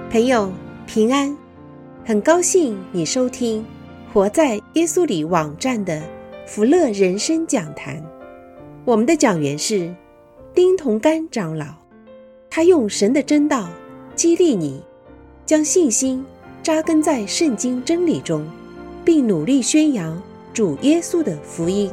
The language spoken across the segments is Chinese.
朋友平安，很高兴你收听活在耶稣里网站的福乐人生讲坛。我们的讲员是丁同甘长老，他用神的真道激励你，将信心扎根在圣经真理中，并努力宣扬主耶稣的福音。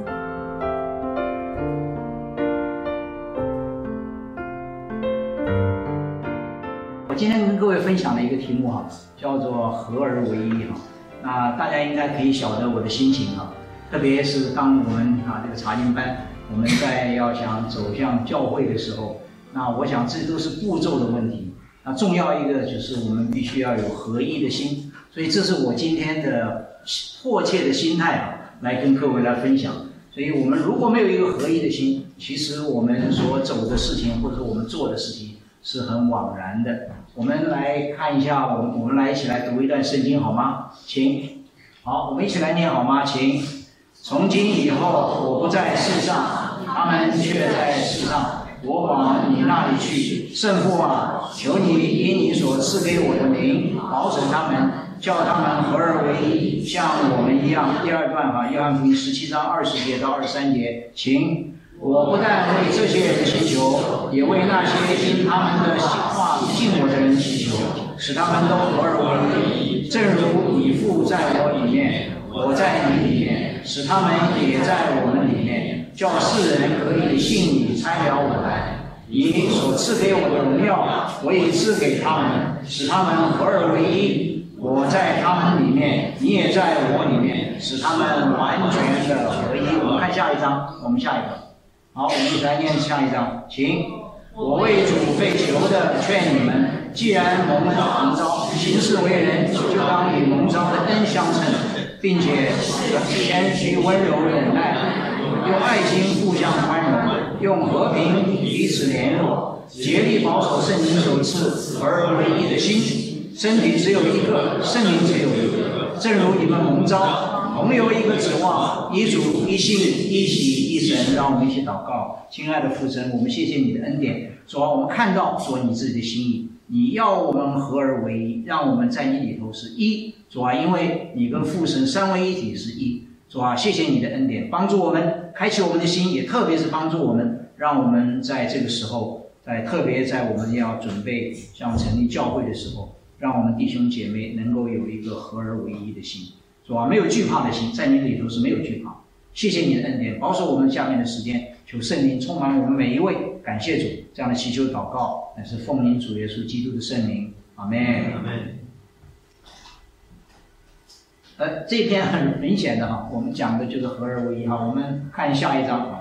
我今天跟各位分享的一个题目叫做合而为一那大家应该可以晓得我的心情特别是当我们这个查经班，我们在要想走向教会的时候，那我想这都是步骤的问题。那重要一个就是我们必须要有合一的心，所以这是我今天的迫切的心态来跟各位来分享。所以我们如果没有一个合一的心，其实我们所走的事情或者我们做的事情是很枉然的。我们来看一下，我们来一起来读一段圣经好吗？请，好，我们一起来念好吗？请。从今以后，我不在世上，他们却在世上。我往你那里去，圣父求你以你所赐给我的名保守他们，叫他们合而为一，像我们一样。第二段约翰福音17章20节到23节，请。我不但为这些人祈求，也为那些因他们的话信我的人祈求，使他们都合而为一，正如你父在我里面，我在你里面，使他们也在我们里面，叫世人可以信你差了我来。你所赐给我的荣耀，我也赐给他们，使他们合而为一。我在他们里面，你也在我里面，使他们完全的合一。我们看下一章，下一个。好，我们一起来念下一章，请。我为主被求的劝你们，既然蒙召，行事为人，就当以蒙召的恩相称，并且谦虚温柔忍耐，用爱心互相宽容，用和平彼此联络，竭力保守圣灵所赐合而为一的心。身体只有一个，圣灵只有一个，正如你们蒙召，同有一个指望，一主一信一喜一神。让我们一起祷告。亲爱的父神，我们谢谢你的恩典，主我们看到你自己的心意，你要我们合而为一，让我们在你里头是一。主因为你跟父神三位一体是一。主谢谢你的恩典，帮助我们开启我们的心，也特别是帮助我们，让我们在这个时候，特别在我们要准备像成立教会的时候，让我们弟兄姐妹能够有一个合而为一的心。主没有惧怕的心，在你里头是没有惧怕。谢谢你的恩典，保守我们下面的时间，求圣灵充满我们每一位。感谢主，这样的祈求祷告乃是奉您主耶稣基督的圣名，阿们。阿们。这篇很明显的我们讲的就是合而为一我们看下一章，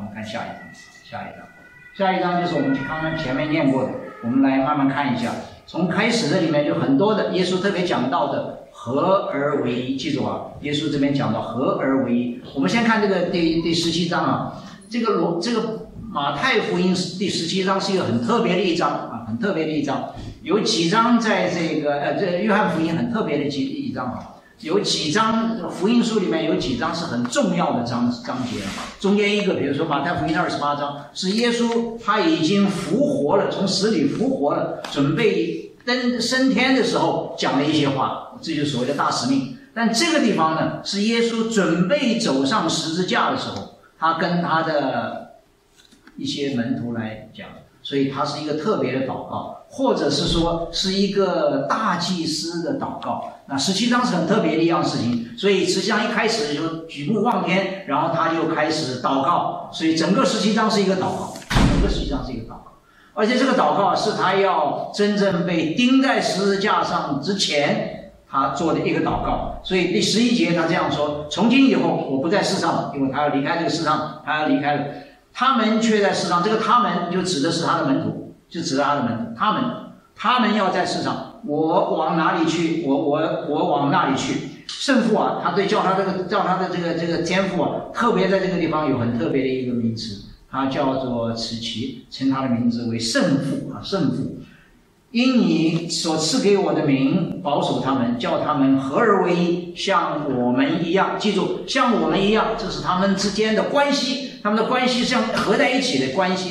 下一章就是我们刚刚前面念过的，我们来慢慢看一下。从开始的里面就很多的耶稣特别讲到的合而为一，记住耶稣这边讲到合而为一。我们先看这个第17章这个马太福音第17章是一个很特别的一章很特别的一章。有几章在这个约翰福音很特别的一章有几章福音书里面有几章是很重要的章节中间一个，比如说马太福音28章是耶稣他已经复活了，从死里复活了，准备升天的时候讲了一些话，这就是所谓的大使命。但这个地方呢，是耶稣准备走上十字架的时候，他跟他的一些门徒来讲，所以他是一个特别的祷告，或者是说是一个大祭司的祷告。那17章是很特别的一样事情，所以实际上一开始就举目望天，然后他就开始祷告，所以整个17章是一个祷告，而且这个祷告是他要真正被钉在十字架上之前他做的一个祷告。所以第11节他这样说，从今以后我不在世上，因为他要离开这个世上，他要离开了，他们却在世上。这个他们就指的是他的门徒，他们要在世上，我往哪里去，我往那里去。圣父他对叫他的这个天父特别在这个地方有很特别的一个名词，他叫做慈其，称他的名字为圣父圣父。因你所赐给我的名保守他们，叫他们合而为一，像我们一样。记住，像我们一样，这是他们之间的关系，他们的关系像合在一起的关系。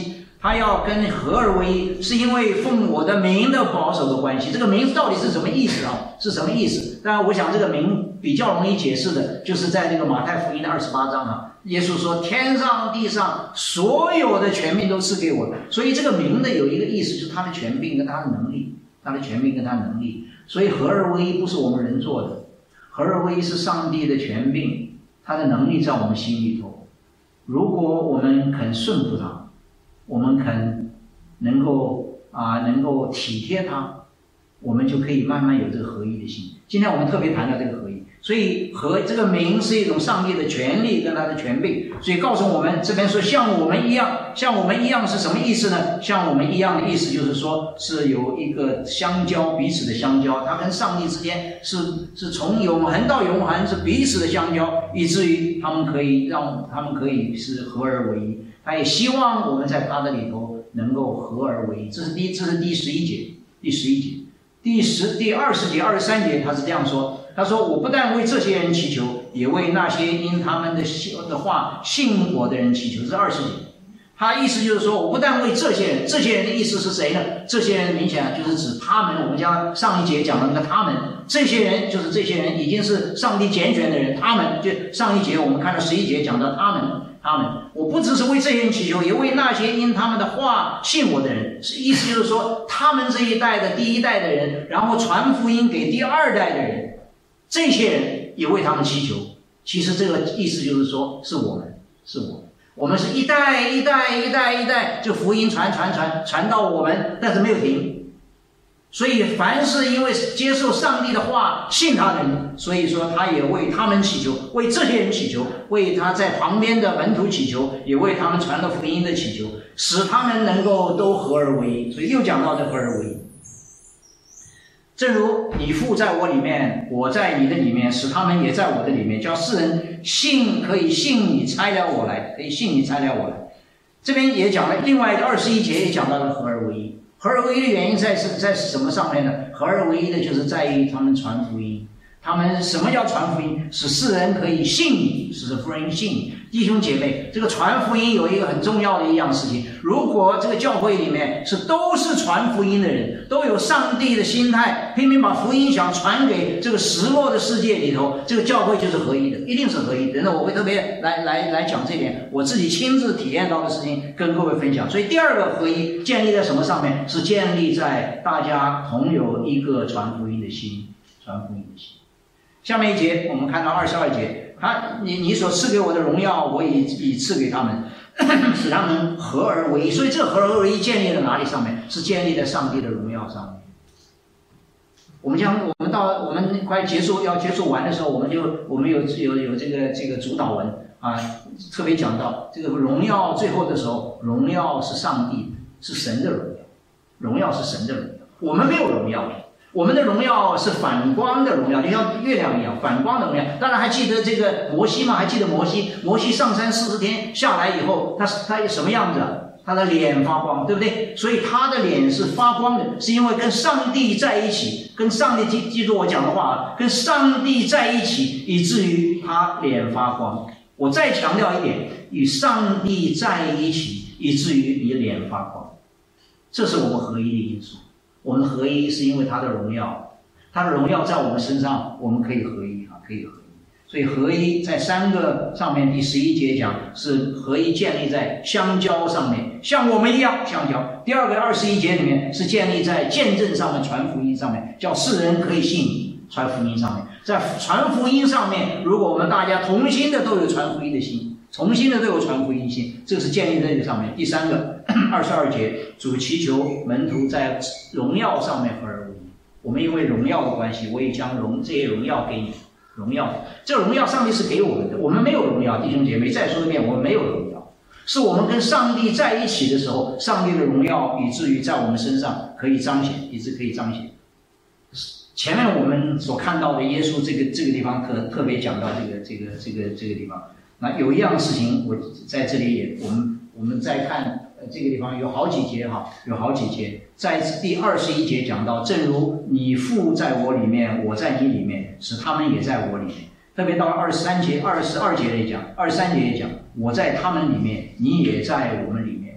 他要跟合而为一，是因为奉我的名的保守的关系。这个名到底是什么意思啊？是什么意思？当然，我想这个名比较容易解释的，就是在这个马太福音的28章啊，耶稣说：“天上地上所有的权柄都赐给我。”所以这个名的有一个意思，就是他的权柄跟他的能力，他的权柄跟他的能力。所以合而为一不是我们人做的，合而为一是上帝的权柄，他的能力在我们心里头。如果我们肯顺服他，我们肯能够体贴他，我们就可以慢慢有这个合一的心。今天我们特别谈到这个合一，所以和这个名是一种上帝的权利跟他的权柄，所以告诉我们这边说像我们一样，像我们一样是什么意思呢？像我们一样的意思就是说是有一个相交，彼此的相交，他跟上帝之间是从永恒到永恒，是彼此的相交，以至于他们可以是合而为一。他也希望我们在他的里头能够合而为一。这是第11节，第11节。第20节、23节，他是这样说：他说，我不但为这些人祈求，也为那些因他们的话信我的人祈求。这是20节。他意思就是说，我不但为这些人，这些人的意思是谁呢？这些人明显就是指他们，我们将上一节讲的那个他们，这些人就是这些人已经是上帝拣选的人，他们就上一节我们看到11节讲到他们，我不只是为这些人祈求，也为那些因他们的话信我的人。意思就是说，他们这一代的第一代的人，然后传福音给第二代的人，这些人也为他们祈求。其实这个意思就是说，是我们是一代一代，这福音传到我们，但是没有停。所以凡是因为接受上帝的话信他的人，所以说他也为他们祈求，为这些人祈求，为他在旁边的门徒祈求，也为他们传了福音的祈求，使他们能够都合而为一。所以又讲到这合而为一，正如你父在我里面，我在你的里面，使他们也在我的里面，叫世人可以信你差了我来。这边也讲了，另外21节也讲到了合而为一。合而为一的原因在什么上面呢？合而为一的就是在于他们传福音。他们什么叫传福音？使世人可以信你，使福人信你。弟兄姐妹，这个传福音有一个很重要的一样事情，如果这个教会里面都是传福音的人，都有上帝的心态，拼命把福音想传给这个失落的世界里头，这个教会就是合一的，一定是合一的。那我会特别来讲这点，我自己亲自体验到的事情跟各位分享。所以第二个合一建立在什么上面？是建立在大家同有一个传福音的心。下面一节我们看到22节，你所赐给我的荣耀，我已赐给他们，使他们合而为一。所以这合而为一建立在哪里上面？是建立在上帝的荣耀上面。我们快要结束完的时候，我们有这个主导文啊，特别讲到这个荣耀，最后的时候，荣耀是上帝，是神的荣耀是神的荣耀，我们没有荣耀。我们的荣耀是反光的荣耀，就像月亮一样，反光的荣耀。当然还记得这个摩西吗？还记得摩西上山40天下来以后，他什么样子啊？他的脸发光，对不对？所以他的脸是发光的，是因为跟上帝在一起，跟上帝记住我讲的话啊，跟上帝在一起，以至于他脸发光。我再强调一点，与上帝在一起，以至于你脸发光，这是我们合一的因素。我们合一是因为他的荣耀，他的荣耀在我们身上，我们可以合一啊，可以合一。所以合一在3个上面，第11节讲是合一建立在相交上面，像我们一样相交。第二个21节里面是建立在见证上面，传福音上面，叫世人可以信你，传福音上面。在传福音上面，如果我们大家同心的都有传福音的心，重新的都有传福音心，这个是建立在这个上面。第3个22节，主祈求门徒在荣耀上面合而为一。我们因为荣耀的关系，我也将这些荣耀给你。荣耀，这荣耀上帝是给我们的，我们没有荣耀，弟兄姐妹，再说一遍，我们没有荣耀，是我们跟上帝在一起的时候，上帝的荣耀以至于在我们身上可以彰显，以致可以彰显。前面我们所看到的耶稣这个地方特别讲到这个地方。那有一样事情，我在这里也我们再看这个地方有好几节哈，有好几节，在第21节讲到，正如你父在我里面，我在你里面，使他们也在我里面。特别到23节、22节也讲，23节也讲，我在他们里面，你也在我们里面。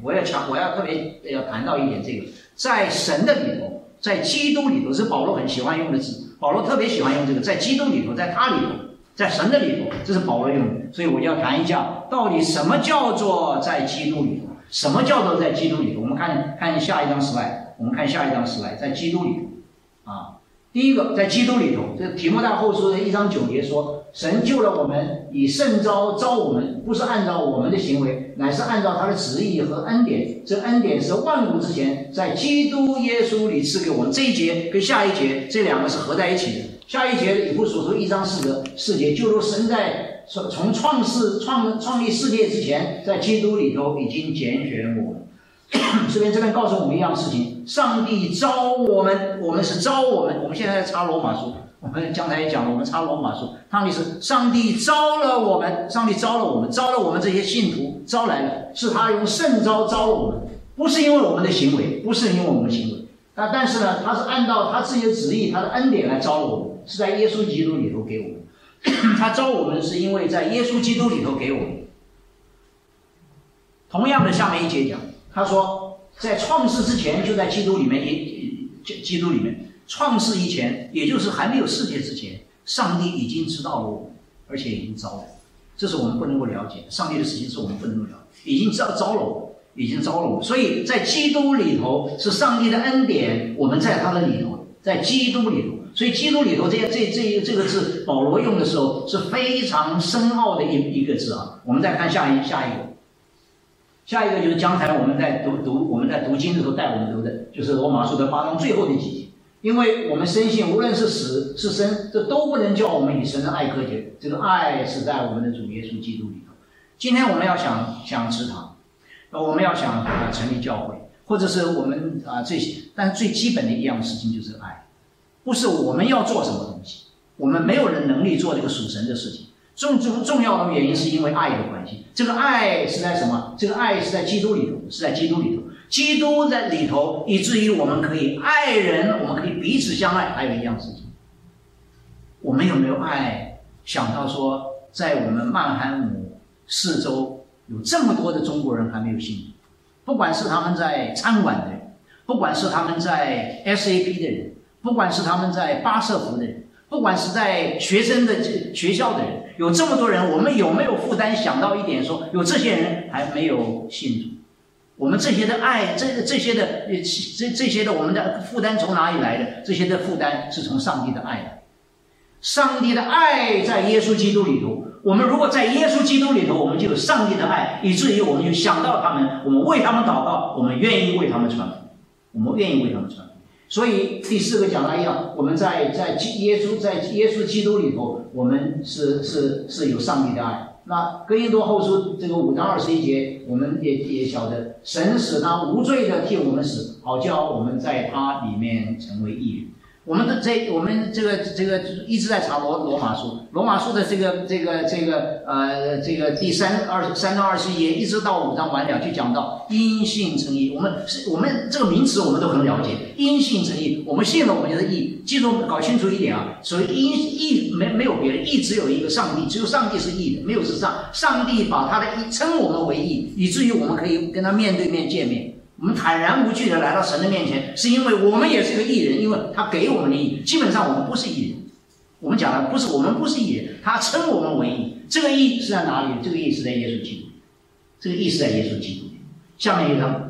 我要特别要谈到一点，这个在神的里头，在基督里头，是保罗很喜欢用的字，保罗特别喜欢用这个，在基督里头，在他里头，在神的里头，这是保罗用的。所以我就要谈一下，到底什么叫做在基督里头，什么叫做在基督里头。我们看下一张 slide，在基督里头啊。第一个，在基督里头，这提摩太后书的1章9节说，神救了我们，以圣召我们，不是按照我们的行为，乃是按照他的旨意和恩典。这恩典是万古之前在基督耶稣里赐给我们。这一节跟下一节这两个是合在一起的。下一节以弗所书1章4节，就如神在从创立世界之前，在基督里头已经拣选我们。这边告诉我们一样事情，上帝召我们，我们是召我们。我们现在在查罗马书，我们刚才也讲了，我们查罗马书，他们是上帝招了我们，招了我们这些信徒，招来了，是他用圣召招了我们，不是因为我们的行为，但是呢，他是按照他自己的旨意，他的恩典来招了我们，是在耶稣基督里头给我们。他招我们是因为在耶稣基督里头给我们。同样的，下面一节讲。他说，在创世之前就在基督里面，创世以前，也就是还没有世界之前，上帝已经知道了我们，而且已经招了。这是我们不能够了解，上帝的事情是我们不能够了解，已经招了我们。所以在基督里头是上帝的恩典，我们在他的里头，在基督里头。所以基督里头这个字，保罗用的时候是非常深奥的一个字啊。我们再看下一个就是刚才我们在读经的时候带我们读的，就是罗马书的8章最后的几节。因为我们深信，无论是死是生，这都不能叫我们与神的爱隔绝。这个爱是在我们的主耶稣基督里头。今天我们要想职堂，我们要想成立教会，或者是我们这些，但是最基本的一样事情就是爱，不是我们要做什么东西，我们没有人能力做这个属神的事情。重要的原因是因为爱的关系。这个爱是在什么？这个爱是在基督里头，基督在里头，以至于我们可以爱人，我们可以彼此相爱。还有一样事情，我们有没有爱？想到说，在我们曼哈姆四周有这么多的中国人还没有信主，不管是他们在餐馆的人，不管是他们在 SAP 的人，不管是他们在巴舍福的人，不管是在学校的人，有这么多人，我们有没有负担想到一点说，有这些人还没有信主？我们这些的爱，这些的我们的负担从哪里来的？这些的负担是从上帝的爱来。上帝的爱在耶稣基督里头。我们如果在耶稣基督里头，我们就有上帝的爱，以至于我们就想到他们，我们为他们祷告，我们愿意为他们传福音，所以第4个讲到一样，我们在耶稣基督里头，我们是有上帝的爱。那哥林多后书这个5章21节，我们也晓得，神使他无罪的替我们死，好叫我们在他里面成为义人。我们这个一直在查罗马书的这个第3章21节一直到5章完了，就讲到因信称义。我们这个名词我们都很了解，因信称义，我们信了我们就是义。记住搞清楚一点啊，所以义没有别人，义只有一个上帝，只有上帝是义的，没有之上。上帝把他的义称我们为义，以至于我们可以跟他面对面见面。我们坦然无惧的来到神的面前，是因为我们也是个义人，因为他给我们的义。基本上我们不是义人，我们讲的我们不是义人，他称我们为义。这个义是在哪里？这个义是在耶稣基督里，这个义是在耶稣基督里。下面一章，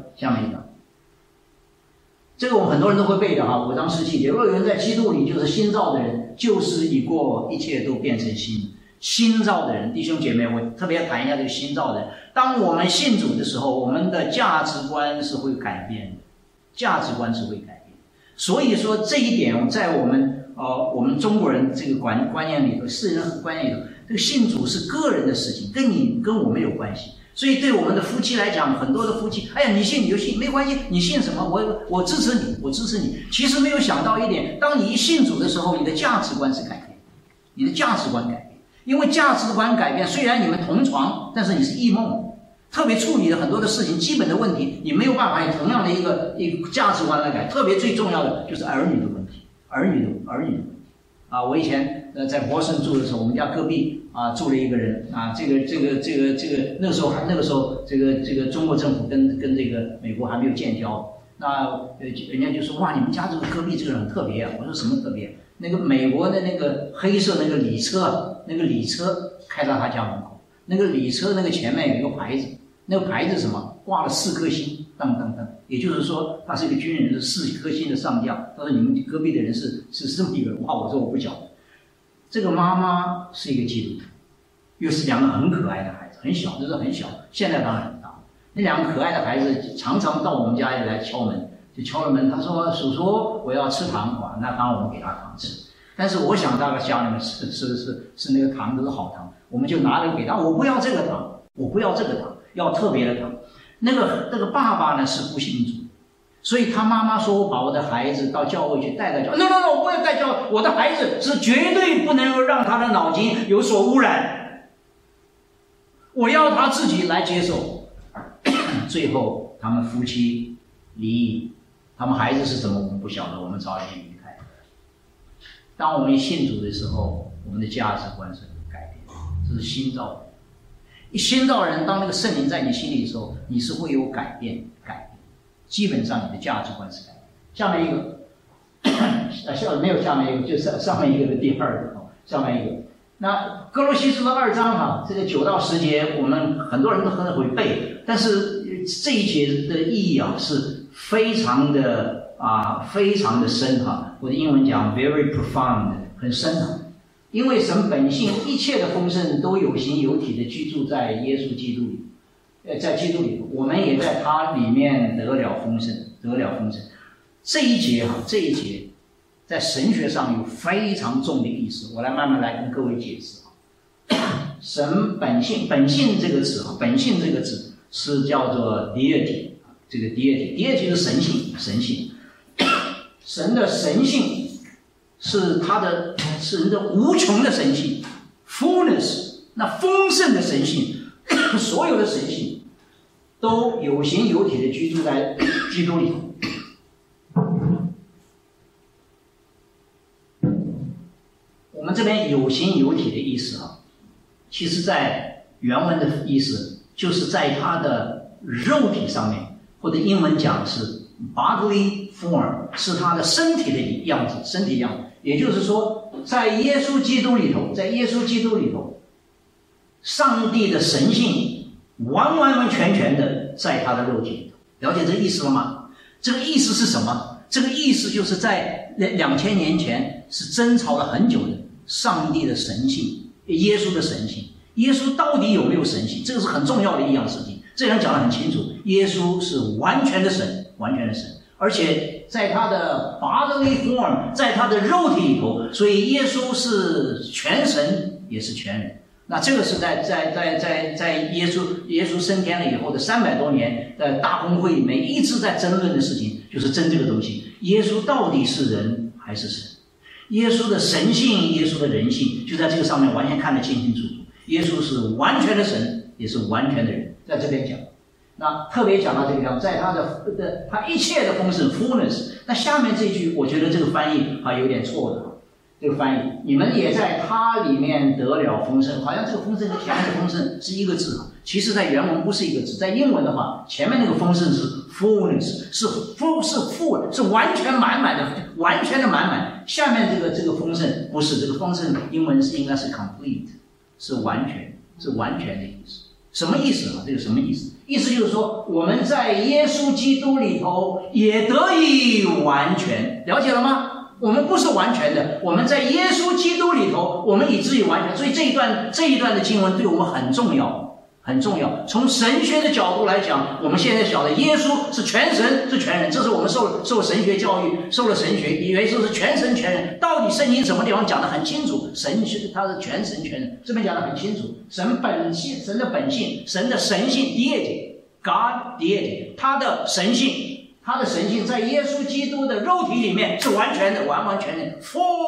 这个我们很多人都会背的5章17节。若有人在基督里，就是新造的人，旧事已过，一切都变成新的。新造的人，弟兄姐妹，我特别谈一下这个新造的人。当我们信主的时候，我们的价值观是会改变的，所以说这一点在我们中国人这个观念里头，世人观念里头，这个信主是个人的事情，跟我没有关系。所以对我们的夫妻来讲，很多的夫妻，哎呀，你信你就信，没关系，你信什么我支持你。其实没有想到一点，当你一信主的时候，你的价值观是改变，因为价值观改变，虽然你们同床，但是你是异梦，特别处理了很多的事情，基本的问题你没有办法以同样的一个价值观来改。特别最重要的就是儿女的问题啊！我以前在波士顿住的时候，我们家隔壁住了一个人这个那个时候这个中国政府跟这个美国还没有建交，那人家就说哇，你们家这个隔壁这个人很特别啊。我说什么特别？那个美国的那个黑色那个礼车开到他家门口，那个礼车那个前面有一个牌子，那个牌子什么挂了4颗星，当当当，也就是说他是一个军人，是4颗星的上将。他说你们隔壁的人是这么一个人。哇，我说我不晓得。这个妈妈是一个基督徒，又是2个很可爱的孩子，很小，那时候很小，现在当然很大。那2个可爱的孩子常常到我们家里来敲门，就敲了门，他说叔叔我要吃糖。哇，那当然我们给他糖吃。但是我想大概家里面吃是那个糖都是好糖，我们就拿了给他，我不要这个糖，我不要这个糖，要特别的糖。那个爸爸呢是不信主，所以他妈妈说我把我的孩子到教会去带到教会。No， 我不要带教会，我的孩子是绝对不能够让他的脑筋有所污染，我要他自己来接受。最后他们夫妻离异，他们孩子是怎么我们不晓得，我们早已经离开。当我们一信主的时候，我们的价值观是改变，这是新造人。一新造人，当那个圣灵在你心里的时候，你是会有改变，基本上你的价值观是改变。下面一个，没有下面一个，就上面一个的第2个，下面一个。那哥罗西书的2章这个9到10节，我们很多人都很会背，但是这一节的意义是非常的深我的英文讲 very profound， 很深因为神本性一切的丰盛都有形有体的居住在耶稣基督里，在基督里，我们也在他里面得了丰盛。这一节在神学上有非常重的意思，我来慢慢来跟各位解释神本性这个词本性这个字是叫做 deity， 这个 deity 是神性，神的神性是人的无穷的神性 fullness， 那丰盛的神性，所有的神性都有形有体的居住在基督里头。我们这边有形有体的意思其实在原文的意思就是在它的肉体上面，或者英文讲是 bodily form， 是它的身体的样子，也就是说在耶稣基督里头，上帝的神性完全的在他的肉体里头。了解这个意思了吗？这个意思是什么？这个意思就是在2000年前是争吵了很久的上帝的神性，耶稣的神性。耶稣到底有没有神性？这个是很重要的一样事情。这人讲得很清楚，耶稣是完全的神，而且在他的 bodily form， 在他的肉体里头，所以耶稣是全神也是全人。那这个是在耶稣升天了以后的300多年的大公会里面一直在争论的事情，就是争这个东西：耶稣到底是人还是神？耶稣的神性，耶稣的人性，就在这个上面完全看得清清楚楚。耶稣是完全的神，也是完全的人，在这边讲。那特别讲到这个地方，在他一切的丰盛 fullness。那下面这句，我觉得这个翻译有点错的。这个翻译，你们也在他里面得了丰盛，好像这个丰盛和前面的丰盛是一个字，其实在原文不是一个字。在英文的话，前面那个丰盛是 fullness， 是 full， 是完全满满的，完全的满满。下面这个丰盛不是，这个丰盛英文应该是 complete， 是完全的意思。什么意思这个什么意思？意思就是说，我们在耶稣基督里头也得以完全，了解了吗？我们不是完全的，我们在耶稣基督里头，我们以至于完全。所以这一段的经文对我们很重要。从神学的角度来讲，我们现在晓得耶稣是全神是全人，这是我们受神学教育，受了神学，以为说是全神全人。到底圣经什么地方讲得很清楚？神是他是全神全人，这边讲得很清楚。神本性，神的本性，神的神性 deity God deity， 他的神性在耶稣基督的肉体里面是完全的，完全的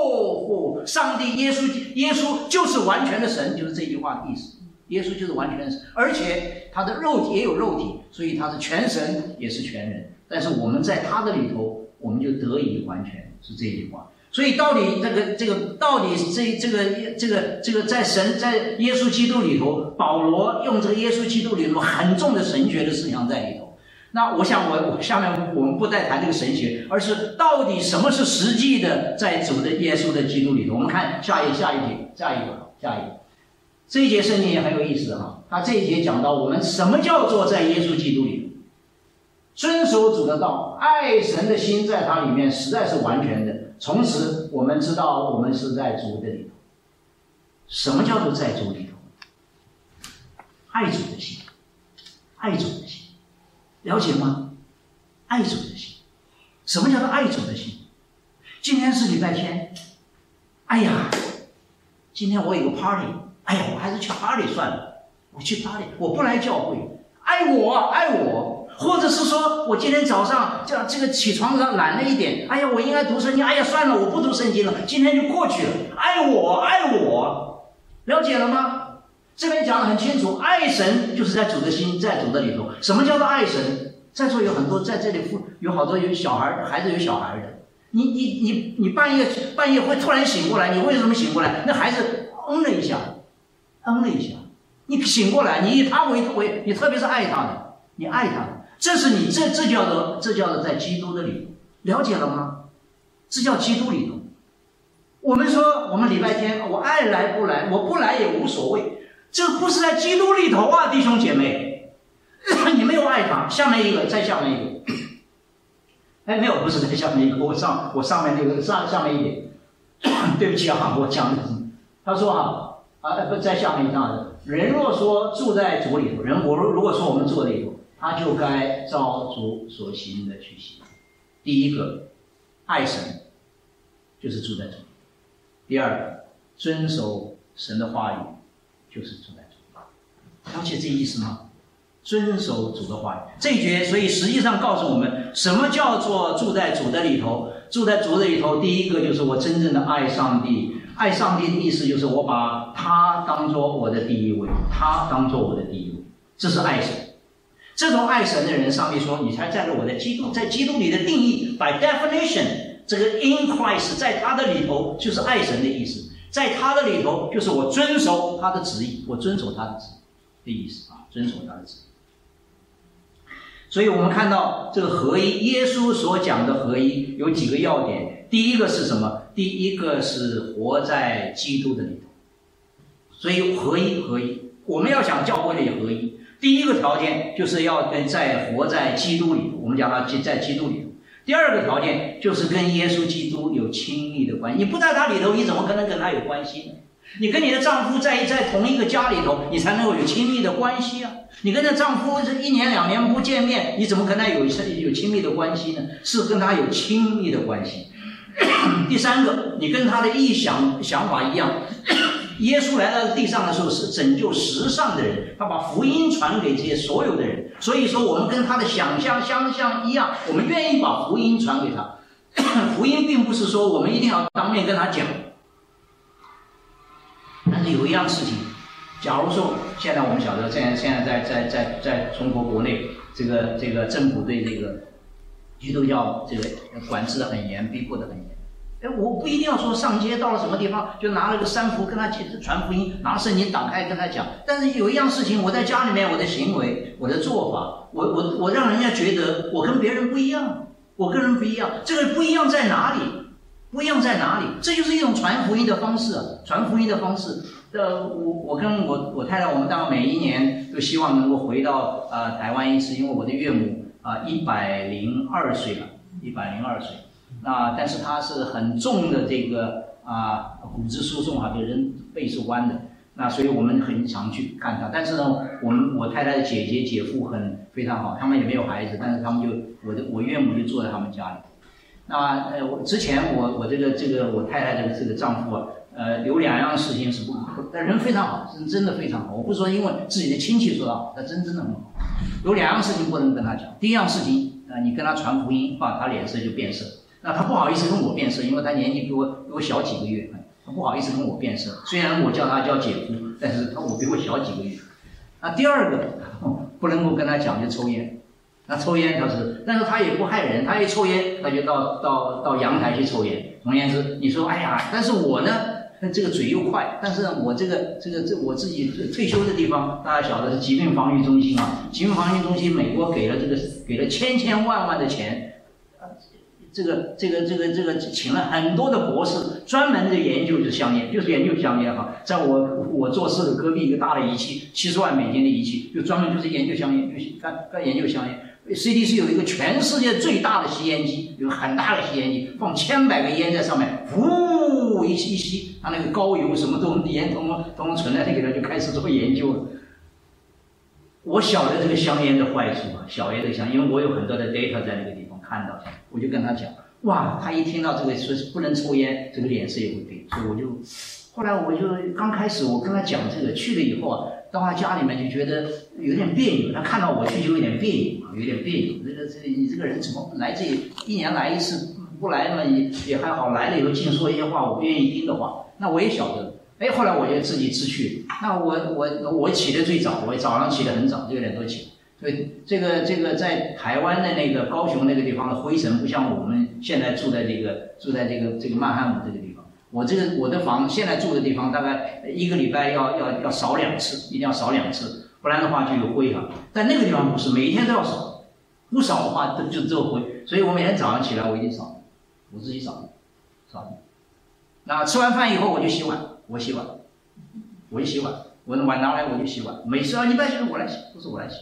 full。上帝耶稣就是完全的神，就是这句话的意思。耶稣就是完全的神，而且他的肉体也有肉体，所以他是全神也是全人。但是我们在他的里头，我们就得以完全，是这句话。 所以到底到底这个在耶稣基督里头，保罗用这个耶稣基督里头很重的神学的思想在里头。那我想我下面我们不再谈这个神学，而是到底什么是实际的在主的耶稣的基督里头。我们看下一节，这一节圣经也很有意思哈。他这一节讲到我们什么叫做在耶稣基督里头遵守主的道，爱神的心在他里面实在是完全的。从此我们知道我们是在主的里头。什么叫做在主里头？爱主的心，爱主的心，了解吗？爱主的心。什么叫做爱主的心？今天是礼拜天，哎呀，今天我有个 party， 哎呀，我还是去 party 算了，我去 party， 我不来教会，爱我。或者是说我今天早上这个起床上懒了一点，哎呀，我应该读圣经，哎呀，算了，我不读圣经了，今天就过去了。爱我，了解了吗？这边讲得很清楚，爱神就是在主的心，在主的里头。什么叫做爱神？在座有很多在这里有好多有小孩，孩子有小孩的，你半夜会突然醒过来，你为什么醒过来？那孩子了一下，你醒过来，你以他为，你特别是爱他的，你爱他的。这是你这叫做在基督的里头，了解了吗？这叫基督里头。我们说我们礼拜天，我爱来不来，我不来也无所谓，这不是在基督里头啊，弟兄姐妹，你没有爱他。下面一个，再下面一个，没有，不是在下面一个，我上面那个下面一点，对不起啊，我讲的，他说不在下面一张，人若说住在主里头，如果说我们住在里头，他就该照主所行的去行。第一个，爱神，就是住在主里。第二个，遵守神的话语，就是住在主里。了解这意思吗？遵守主的话语，这一节，所以实际上告诉我们，什么叫做住在主的里头？住在主的里头，第一个就是我真正的爱上帝。爱上帝的意思就是我把他当作我的第一位，他当作我的第一位，这是爱神。这种爱神的人，上帝说你才站在我的基督，在基督里的定义 by definition， 这个 in Christ 在他的里头就是爱神的意思，在他的里头就是我遵守他的旨意，我遵守他的旨意的意思啊，遵守他的旨意。所以我们看到这个合一，耶稣所讲的合一有几个要点。第一个是什么？第一个是活在基督的里头。所以合一，我们要想教会里合一，第一个条件就是要活在基督里头，我们讲到在基督里头。第二个条件就是跟耶稣基督有亲密的关系。你不在他里头，你怎么可能跟他有关系呢？你跟你的丈夫在同一个家里头，你才能够有亲密的关系啊！你跟这丈夫这1年2年不见面，你怎么跟他有亲密的关系呢？是跟他有亲密的关系。第三个，你跟他的想法一样。耶稣来到地上的时候是拯救世上的人，他把福音传给这些所有的人。所以说我们跟他的想象相像一样，我们愿意把福音传给他。福音并不是说我们一定要当面跟他讲，但是有一样事情，假如说现在我们晓得现在在中国国内这个政府对这个基督教这个管制的很严，逼迫的很严。我不一定要说上街到了什么地方就拿了个三福跟他传福音，拿圣经打开跟他讲。但是有一样事情，我在家里面我的行为，我的做法，我让人家觉得我跟别人不一样，我跟人不一样。这个不一样在哪里？不一样在哪里？这就是一种传福音的方式啊，传福音的方式。我跟我太太，我们当然每一年都希望能够回到台湾一次，因为我的岳母102岁了，102岁。那但是他是很重的这个骨质疏松啊，这人背是弯的，那所以我们很常去看他。但是呢，我太太的姐姐姐夫非常好，他们也没有孩子，但是他们我岳母就住在他们家里。那之前我这个我太太这个丈夫有2样事情是但人非常好，真的非常好。我不是说因为自己的亲戚说他好，他真的很好。有2样事情不能跟他讲。第一样事情你跟他传福音，他脸色就变色。那他不好意思跟我变色，因为他年纪比我小几个月，他不好意思跟我变色。虽然我叫他叫姐夫，但是我比我小几个月。那第二个不能够跟他讲就抽烟， 那抽烟但是他也不害人，他一抽烟他就到阳台去抽烟。总而言之，你说哎呀，但是我呢，这个嘴又快，但是我这我自己退休的地方，大家晓得是疾病防御中心啊。疾病防御中心，美国给了千万的钱，这个请了很多的博士，专门的研究香烟，就是研究香烟哈。在我做事的隔壁一个大的仪器，70万美金的仪器，就专门就是研究香烟，干研究香烟。CDC 有一个全世界最大的吸烟机，有很大的吸烟机，放千百个烟在上面，呼一吸，它那个高油什么烟通通存在那个，就开始做研究了。我晓得这个香烟的坏处啊，晓得这个香烟，因为我有很多的 data 在那个地方看到，我就跟他讲，哇，他一听到这个说不能抽烟，这个脸色也会变，所以后来我就刚开始我跟他讲这个，去了以后啊，到他家里面就觉得有点别扭，他看到我去就有点别扭，你这个人怎么来这一年来一次，不来嘛也还好，来了以后净说一些话我不愿意听的话，那我也晓得。后来我就自己去，那我起得最早，我早上起得很早，6点多起。所以这个在台湾的那个高雄那个地方的灰尘，不像我们现在住在这个曼汉姆这个地方。我的房现在住的地方，大概1个礼拜要扫2次，一定要扫2次，不然的话就有灰哈。但那个地方不是，每一天都要扫，不扫的话就只有灰。所以我每天早上起来我一定扫，我自己扫。那吃完饭以后我就洗碗。我一洗碗，我的碗拿来我就洗碗。每次你不洗我来洗，不是我来洗。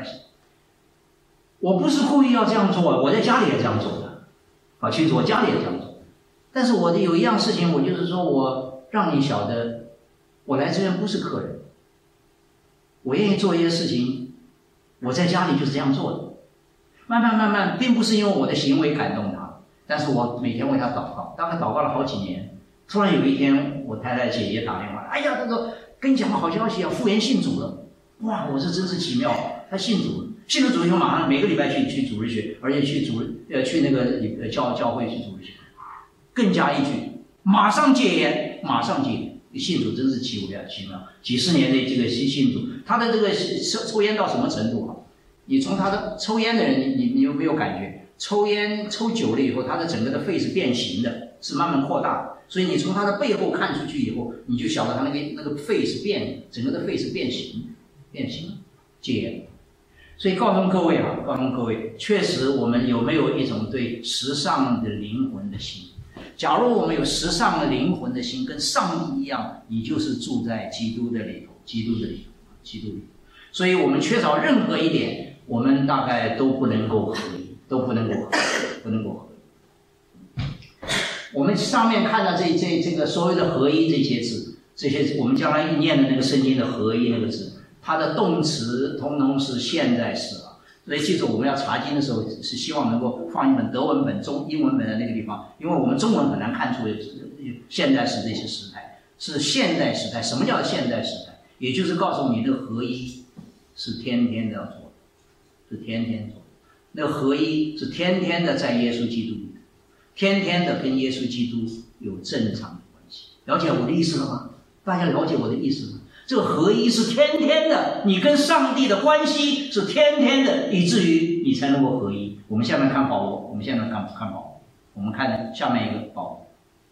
我不是故意要这样做，我在家里也这样做的，清楚，我家里也这样做。但是我有一样事情，我就是说我让你晓得，我来这边不是客人，我愿意做一些事情，我在家里就是这样做的。慢慢，并不是因为我的行为感动他，但是我每天为他祷告，大概祷告了好几年。突然有一天，我太太姐姐打电话，哎呀，她说跟你讲个好消息啊，复原信主了。哇，我说真是奇妙，他信主了，信了主以后马上每个礼拜去主日学，而且去那个教会去主日学，更加一句，马上戒烟，信主真是奇妙，几十年的这个信主，他的这个抽烟到什么程度啊？你从他的抽烟的人，你有没有感觉？抽烟抽久了以后，他的整个的肺是变形的，是慢慢扩大的。所以你从他的背后看出去以后，你就晓得他那个肺是整个的肺是变形戒烟。所以告诉各位，确实我们有没有一种对时尚的灵魂的心？假如我们有时尚的灵魂的心，跟上帝一样，你就是住在基督里头。所以我们缺少任何一点，我们大概都不能够合一，不能够合一。我们上面看到这个所有的合一这些字，这些我们将来念的那个圣经的合一那个字，它的动词通通是现在式啊。所以记住，我们要查经的时候是希望能够放一本德文本、英文本的那个地方，因为我们中文很难看出现在式这些时态是现代时态。什么叫现代时态？也就是告诉你，那个合一是天天的要做的，是天天做的。那个合一是天天的在耶稣基督里。天天的跟耶稣基督有正常的关系，了解我的意思了吗？大家了解我的意思吗？这个合一是天天的，你跟上帝的关系是天天的，以至于你才能够合一。我们下面看保罗，我们看下面一个保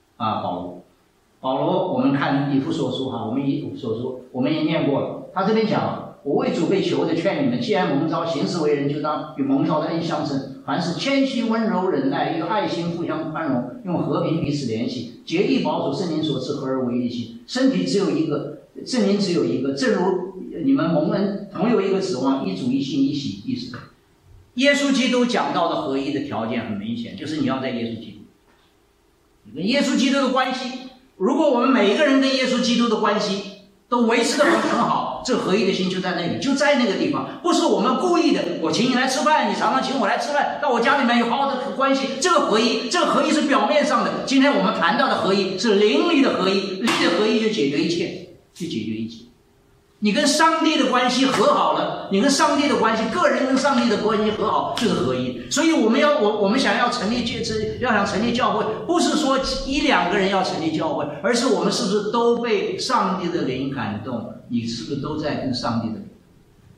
罗，我们看以弗所书哈，我们也念过了，他这边讲，我为主被求的劝你们，既然蒙召行事为人，就当与蒙召的恩相称。凡是谦虚、温柔、忍耐，用爱心互相宽容，用和平彼此联系，竭力保守圣灵所赐合而为一心。身体只有一个，圣灵只有一个，正如你们蒙恩同有一个指望，一主一信一喜一死。耶稣基督讲到的合一的条件很明显，就是你要在耶稣基督，你跟耶稣基督的关系。如果我们每一个人跟耶稣基督的关系都维持得很好，这合一的心就在那里，就在那个地方。不是我们故意的，我请你来吃饭，你常常请我来吃饭，到我家里面有好好的关系。这个合一是表面上的。今天我们谈到的合一是灵里的合一，灵的合一就解决一切。你跟上帝的关系和好了，你跟上帝的关系，个人跟上帝的关系和好，就是合一。所以我们想要成立教会，不是说1、2个人要成立教会，而是我们是不是都被上帝的灵感动？你是不是都在跟上帝的灵？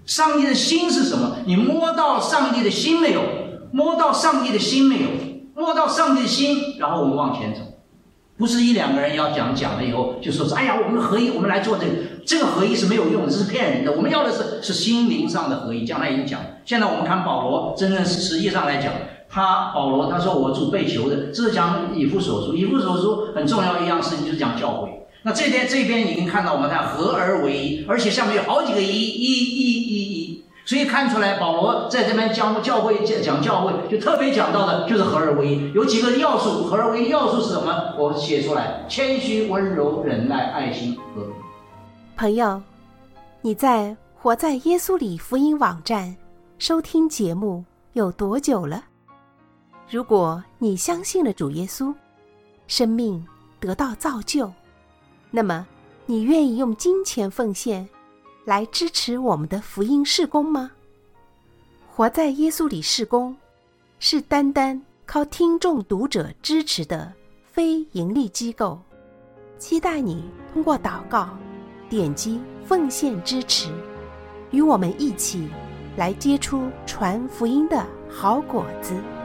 上帝的心是什么？你摸到上帝的心没有？摸到上帝的心没有？摸到上帝的心，然后我们往前走。不是一两个人要讲了以后就说哎呀，我们合一，我们来做这个合一是没有用的，这是骗人的。我们要的是心灵上的合一。将来已经讲，现在我们看保罗，真正实际上来讲，保罗他说我主被囚的，这是讲以弗所书。以弗所书很重要一样事情就是讲教会。那这边已经看到我们看合而为一，而且下面有好几个一，所以看出来保罗在这边讲教会就特别讲到的就是合而为一，有几个要素。合而为一要素是什么？我写出来：谦虚、温柔、忍耐、爱心、和平。 朋友，你在活在耶稣里福音网站收听节目有多久了？如果你相信了主耶稣，生命得到造就，那么你愿意用金钱奉献来支持我们的福音事工吗？活在耶稣里事工是单单靠听众读者支持的非盈利机构，期待你通过祷告点击奉献支持，与我们一起来结出传福音的好果子。